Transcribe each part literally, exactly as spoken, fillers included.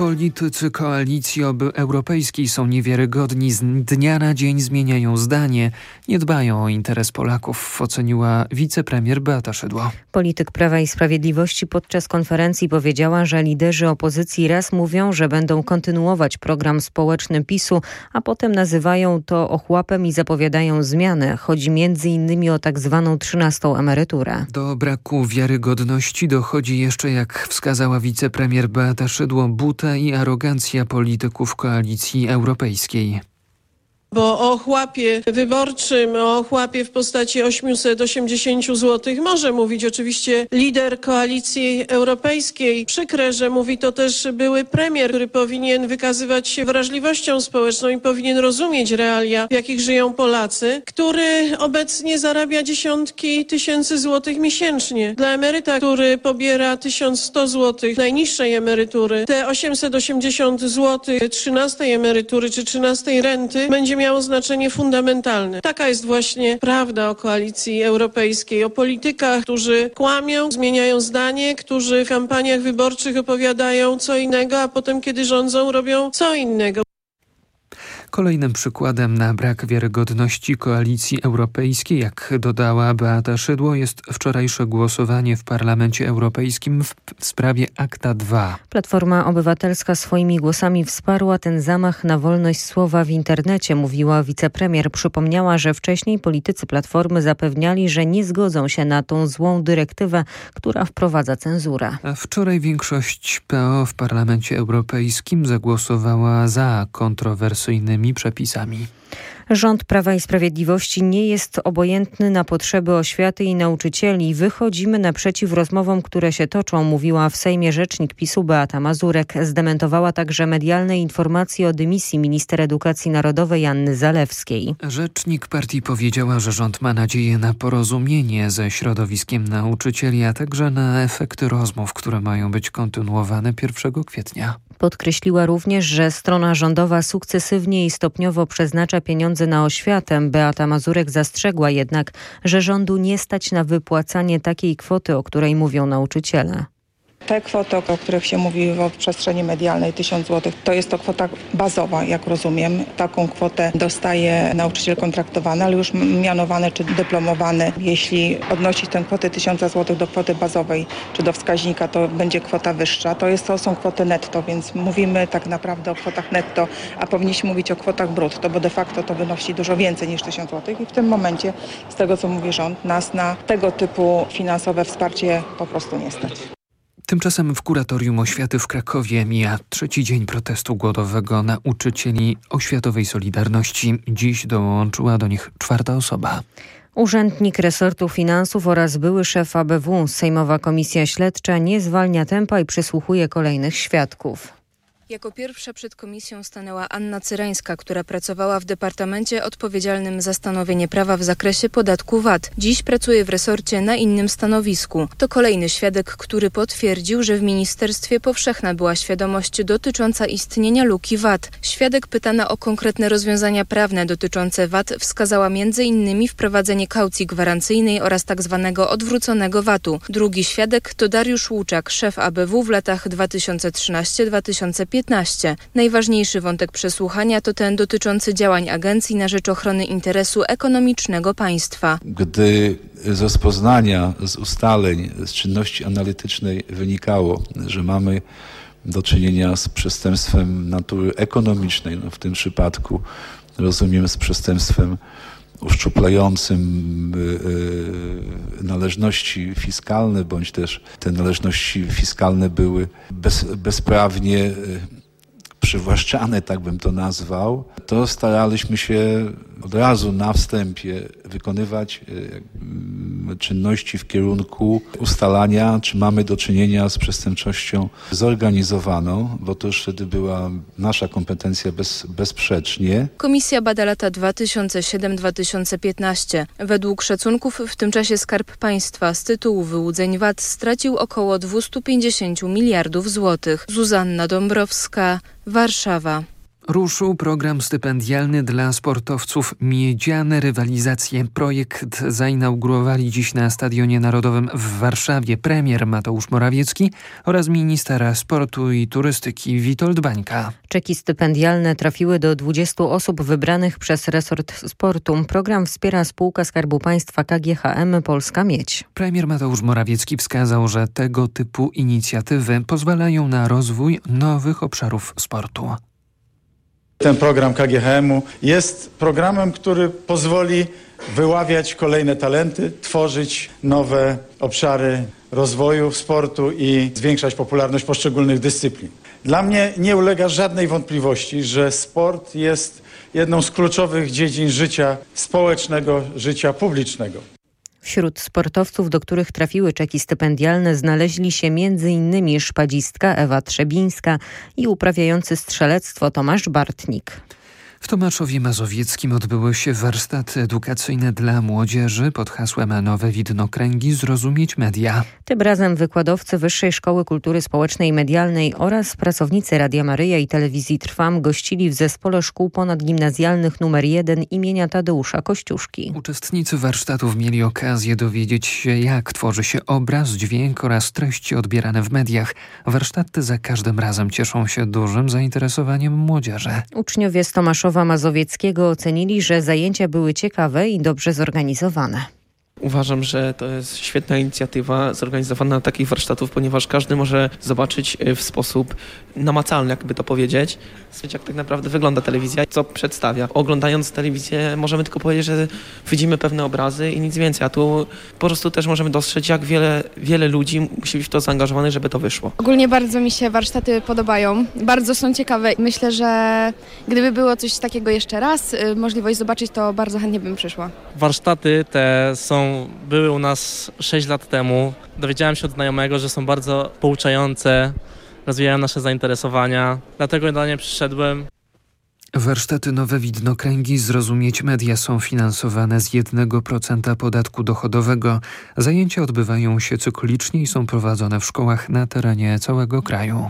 Politycy Koalicji Europejskiej są niewiarygodni, z dnia na dzień zmieniają zdanie, nie dbają o interes Polaków, oceniła wicepremier Beata Szydło. Polityk Prawa i Sprawiedliwości podczas konferencji powiedziała, że liderzy opozycji raz mówią, że będą kontynuować program społeczny PiSu, a potem nazywają to ochłapem i zapowiadają zmiany. Chodzi między innymi o tak zwaną trzynastą emeryturę. Do braku wiarygodności dochodzi jeszcze, jak wskazała wicepremier Beata Szydło, buta i arogancja polityków Koalicji Europejskiej. Bo o ochłapie wyborczym, o ochłapie w postaci osiemset osiemdziesiąt złotych może mówić oczywiście lider Koalicji Europejskiej. Przykre, że mówi to też były premier, który powinien wykazywać się wrażliwością społeczną i powinien rozumieć realia, w jakich żyją Polacy, który obecnie zarabia dziesiątki tysięcy złotych miesięcznie. Dla emeryta, który pobiera tysiąc sto złotych najniższej emerytury, te osiemset osiemdziesiąt złotych trzynastej emerytury czy trzynastej renty będzie miało znaczenie fundamentalne. Taka jest właśnie prawda o Koalicji Europejskiej, o politykach, którzy kłamią, zmieniają zdanie, którzy w kampaniach wyborczych opowiadają co innego, a potem, kiedy rządzą, robią co innego. Kolejnym przykładem na brak wiarygodności Koalicji Europejskiej, jak dodała Beata Szydło, jest wczorajsze głosowanie w Parlamencie Europejskim w, w sprawie akta dwa. Platforma Obywatelska swoimi głosami wsparła ten zamach na wolność słowa w internecie, mówiła wicepremier. Przypomniała, że wcześniej politycy Platformy zapewniali, że nie zgodzą się na tą złą dyrektywę, która wprowadza cenzurę. A wczoraj większość P O w Parlamencie Europejskim zagłosowała za kontrowersyjnymi przepisami. Rząd Prawa i Sprawiedliwości nie jest obojętny na potrzeby oświaty i nauczycieli. Wychodzimy naprzeciw rozmowom, które się toczą, mówiła w Sejmie rzecznik PiSu Beata Mazurek. Zdementowała także medialne informacje o dymisji minister edukacji narodowej Anny Zalewskiej. Rzecznik partii powiedziała, że rząd ma nadzieję na porozumienie ze środowiskiem nauczycieli, a także na efekty rozmów, które mają być kontynuowane pierwszego kwietnia. Podkreśliła również, że strona rządowa sukcesywnie i stopniowo przeznacza pieniądze na oświatę. Beata Mazurek zastrzegła jednak, że rządu nie stać na wypłacanie takiej kwoty, o której mówią nauczyciele. Te kwoty, o których się mówi w przestrzeni medialnej, tysiąc złotych, to jest to kwota bazowa, jak rozumiem. Taką kwotę dostaje nauczyciel kontraktowany, ale już mianowany czy dyplomowany. Jeśli odnosić tę kwotę tysiąc złotych do kwoty bazowej czy do wskaźnika, to będzie kwota wyższa. To, jest, to są kwoty netto, więc mówimy tak naprawdę o kwotach netto, a powinniśmy mówić o kwotach brutto, bo de facto to wynosi dużo więcej niż tysiąc złotych i w tym momencie, z tego co mówi rząd, nas na tego typu finansowe wsparcie po prostu nie stać. Tymczasem w Kuratorium Oświaty w Krakowie mija trzeci dzień protestu głodowego nauczycieli oświatowej Solidarności. Dziś dołączyła do nich czwarta osoba. Urzędnik resortu finansów oraz były szef A B W. Sejmowa Komisja Śledcza nie zwalnia tempa i przysłuchuje kolejnych świadków. Jako pierwsza przed komisją stanęła Anna Cyrańska, która pracowała w departamencie odpowiedzialnym za stanowienie prawa w zakresie podatku V A T. Dziś pracuje w resorcie na innym stanowisku. To kolejny świadek, który potwierdził, że w ministerstwie powszechna była świadomość dotycząca istnienia luki V A T. Świadek pytana o konkretne rozwiązania prawne dotyczące V A T wskazała między innymi wprowadzenie kaucji gwarancyjnej oraz tak zwanego odwróconego V A T-u. Drugi świadek to Dariusz Łuczak, szef A B W w latach dwa tysiące trzynastym do dwa tysiące piętnastego. Najważniejszy wątek przesłuchania to ten dotyczący działań agencji na rzecz ochrony interesu ekonomicznego państwa. Gdy z rozpoznania, z ustaleń, z czynności analitycznej wynikało, że mamy do czynienia z przestępstwem natury ekonomicznej, no w tym przypadku rozumiem z przestępstwem uszczuplającym yy, należności fiskalne, bądź też te należności fiskalne były bez, bezprawnie yy, przywłaszczane, tak bym to nazwał, to staraliśmy się od razu na wstępie wykonywać yy, czynności w kierunku ustalania, czy mamy do czynienia z przestępczością zorganizowaną, bo to już wtedy była nasza kompetencja bez, bezsprzecznie. Komisja bada lata dwa tysiące siódmy do dwa tysiące piętnastego. Według szacunków w tym czasie Skarb Państwa z tytułu wyłudzeń V A T stracił około dwieście pięćdziesiąt miliardów złotych. Zuzanna Dąbrowska, Warszawa. Ruszył program stypendialny dla sportowców Miedziane Rywalizacje. Projekt zainaugurowali dziś na Stadionie Narodowym w Warszawie premier Mateusz Morawiecki oraz minister sportu i turystyki Witold Bańka. Czeki stypendialne trafiły do dwudziestu osób wybranych przez resort sportu. Program wspiera spółka Skarbu Państwa K G H M Polska Miedź. Premier Mateusz Morawiecki wskazał, że tego typu inicjatywy pozwalają na rozwój nowych obszarów sportu. Ten program K G H M-u jest programem, który pozwoli wyławiać kolejne talenty, tworzyć nowe obszary rozwoju sportu i zwiększać popularność poszczególnych dyscyplin. Dla mnie nie ulega żadnej wątpliwości, że sport jest jedną z kluczowych dziedzin życia społecznego, życia publicznego. Wśród sportowców, do których trafiły czeki stypendialne, znaleźli się między innymi szpadzistka Ewa Trzebińska i uprawiający strzelectwo Tomasz Bartnik. W Tomaszowie Mazowieckim odbyły się warsztaty edukacyjne dla młodzieży pod hasłem Nowe widnokręgi zrozumieć media. Tym razem wykładowcy Wyższej Szkoły Kultury Społecznej i Medialnej oraz pracownicy Radia Maryja i Telewizji Trwam gościli w zespole szkół ponadgimnazjalnych numer jeden imienia Tadeusza Kościuszki. Uczestnicy warsztatów mieli okazję dowiedzieć się, jak tworzy się obraz, dźwięk oraz treści odbierane w mediach. Warsztaty za każdym razem cieszą się dużym zainteresowaniem młodzieży. Uczniowie z Tomaszowa Mazowieckiego ocenili, że zajęcia były ciekawe i dobrze zorganizowane. Uważam, że to jest świetna inicjatywa zorganizowana takich warsztatów, ponieważ każdy może zobaczyć w sposób namacalny, jakby to powiedzieć, jak tak naprawdę wygląda telewizja, co przedstawia. Oglądając telewizję możemy tylko powiedzieć, że widzimy pewne obrazy i nic więcej, a tu po prostu też możemy dostrzec, jak wiele, wiele ludzi musi być w to zaangażowanych, żeby to wyszło. Ogólnie bardzo mi się warsztaty podobają, bardzo są ciekawe. Myślę, że gdyby było coś takiego jeszcze raz, możliwość zobaczyć, to bardzo chętnie bym przyszła. Warsztaty te są były u nas sześć lat temu. Dowiedziałem się od znajomego, że są bardzo pouczające, rozwijają nasze zainteresowania. Dlatego do nie przyszedłem. Warsztaty Nowe widnokręgi zrozumieć media są finansowane z jednego procenta podatku dochodowego. Zajęcia odbywają się cyklicznie i są prowadzone w szkołach na terenie całego kraju.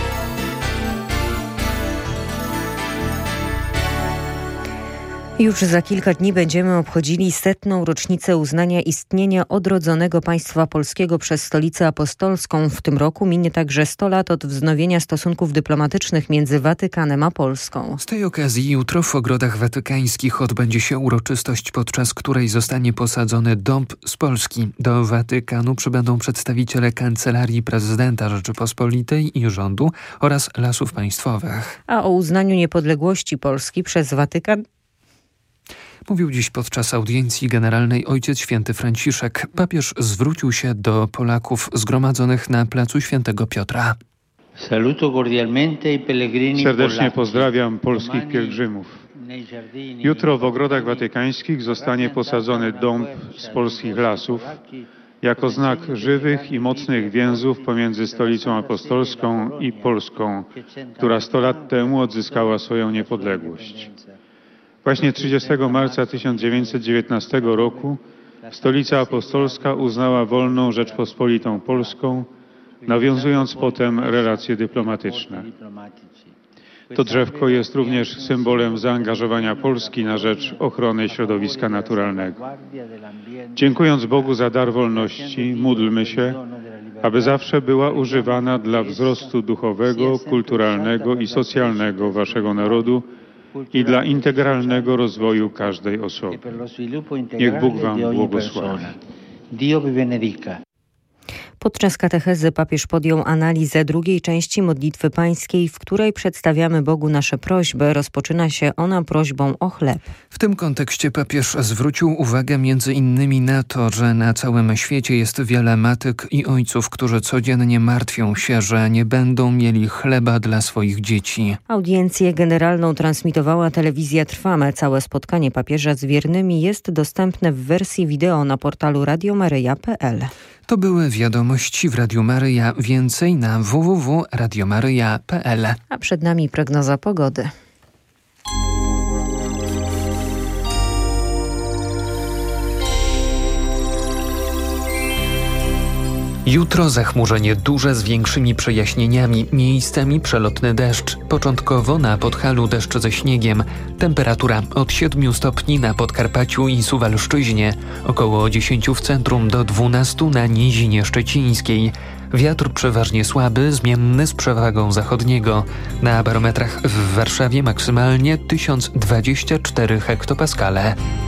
Już za kilka dni będziemy obchodzili setną rocznicę uznania istnienia odrodzonego państwa polskiego przez Stolicę Apostolską. W tym roku minie także sto lat od wznowienia stosunków dyplomatycznych między Watykanem a Polską. Z tej okazji jutro w ogrodach watykańskich odbędzie się uroczystość, podczas której zostanie posadzony dąb z Polski. Do Watykanu przybędą przedstawiciele Kancelarii Prezydenta Rzeczypospolitej i rządu oraz Lasów Państwowych. A o uznaniu niepodległości Polski przez Watykan mówił dziś podczas audiencji generalnej Ojciec Święty Franciszek. Papież zwrócił się do Polaków zgromadzonych na placu Świętego Piotra. Serdecznie pozdrawiam polskich pielgrzymów. Jutro w ogrodach watykańskich zostanie posadzony dąb z polskich lasów jako znak żywych i mocnych więzów pomiędzy Stolicą Apostolską i Polską, która sto lat temu odzyskała swoją niepodległość. Właśnie trzydziestego marca tysiąc dziewięćset dziewiętnastego roku Stolica Apostolska uznała wolną Rzeczpospolitą Polską, nawiązując potem relacje dyplomatyczne. To drzewko jest również symbolem zaangażowania Polski na rzecz ochrony środowiska naturalnego. Dziękując Bogu za dar wolności, módlmy się, aby zawsze była używana dla wzrostu duchowego, kulturalnego i socjalnego waszego narodu i dla integralnego rozwoju każdej osoby. Niech Bóg wam błogosławi. Podczas katechezy papież podjął analizę drugiej części modlitwy pańskiej, w której przedstawiamy Bogu nasze prośby. Rozpoczyna się ona prośbą o chleb. W tym kontekście papież zwrócił uwagę między innymi na to, że na całym świecie jest wiele matek i ojców, którzy codziennie martwią się, że nie będą mieli chleba dla swoich dzieci. Audiencję generalną transmitowała telewizja Trwam. Całe spotkanie papieża z wiernymi jest dostępne w wersji wideo na portalu radio maryja kropka p l. To były wiadomości w Radiu Maryja. Więcej na w w w kropka radio maryja kropka p l. A przed nami prognoza pogody. Jutro zachmurzenie duże z większymi przejaśnieniami, miejscami przelotny deszcz. Początkowo na Podhalu deszcz ze śniegiem. Temperatura od siedmiu stopni na Podkarpaciu i Suwalszczyźnie, około dziesięciu w centrum do dwunastu na Nizinie Szczecińskiej. Wiatr przeważnie słaby, zmienny z przewagą zachodniego. Na barometrach w Warszawie maksymalnie tysiąc dwadzieścia cztery hektopaskale.